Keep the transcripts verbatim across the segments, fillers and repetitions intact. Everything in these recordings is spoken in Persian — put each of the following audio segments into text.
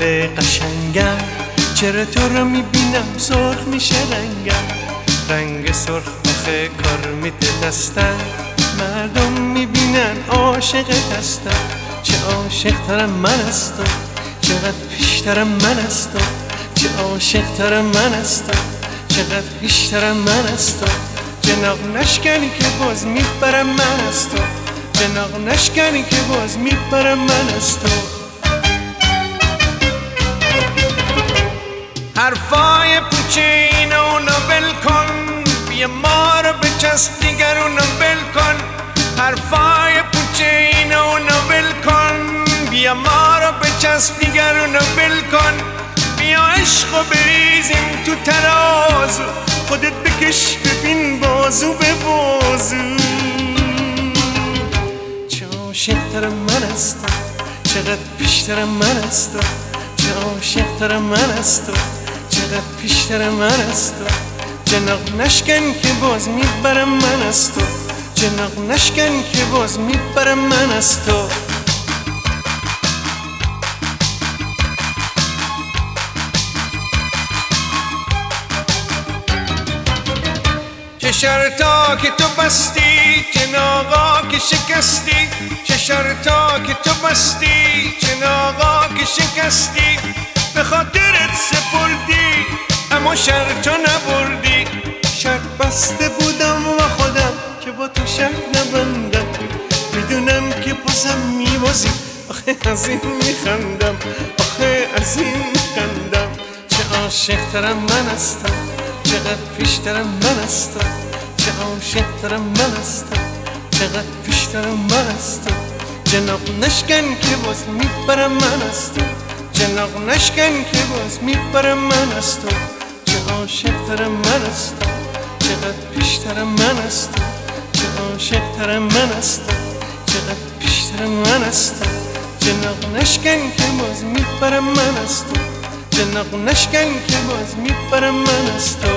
گل قشنگم، چرا تو رو میبینم سرخ میشه رنگم. رنگ سرخ آخه کار میده دستم، مردم میبینن عاشقت هستم. چه عاشق ترم من از تو، چقدر پیشترم من از تو. چه عاشق ترم من از تو، چقدر پیشترم من از تو. جناق نشکنی که باز میبرم من از تو، جناق نشکنی که باز میبرم من از تو. حرفای پوچه اینو اونو ول کن، بیا ما رو بچسب دیگر اونو ول کن. حرفای پوچه اینو اونو ول کن، بیا ما رو بچسب دیگر اونو ول کن. بیا عشقو بریزیم تو ترازو، خودت بکش ببین بازو به بازو. چه عاشق ترم من از تو، چقدر پیشترم من از تو. چه عاشق ترم من از تو، چقدر پیشترم من از تو. جناق نشکن که باز میبرم من از تو، جناق نشکن که باز میبرم من از تو. چه شرطا که تو بستی، جناقا که شکستی. چه شرطا که تو بستی، جناقا که شکستی. به خاطرت سپردی اما شرطو نبردی. شرط بسته بودم و خودم که با تو شرط نبندم. میدونم که بازم میبازی، آخه از این میخندم، آخه از این میخندم. چه عاشق ترم من از تو، چقدر پیشترم من از تو. چه عاشق ترم من از تو، چقدر پیشترم من از تو. جناق نشکن که باز میبرم من از تو، جناق نشکن که باز میبرم من از تو. چه عاشق ترم من از تو، چقدر پیشترم من از تو. چه عاشق ترم من از تو، چقدر پیشترم من از تو. جناق نشکن که باز میبرم من از تو، جناق نشکن که باز میبرم من از تو.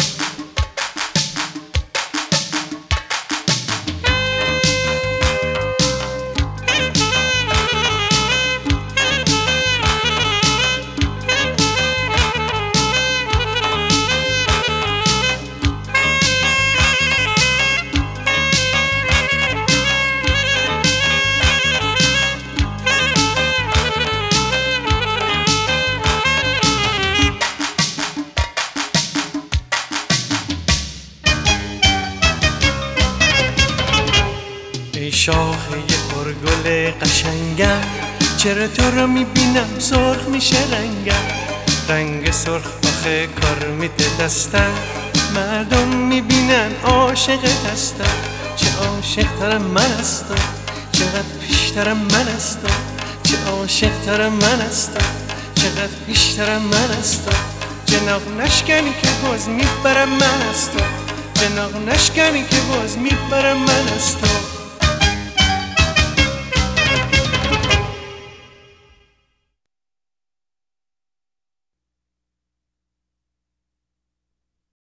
ای شاخه پرگل قشنگم، چرا تو رو میبینم سرخ میشه رنگم. رنگ سرخ آخه کار میده دستم، مردم میبینن عاشقت هستم. چه عاشق ترم من از تو، چقدر پیشترم من از تو. چه عاشق ترم من از تو، چقدر پیشترم من از تو. جناق نشکنی که باز میبرم من از تو، جناق نشکنی که باز میبرم من از تو.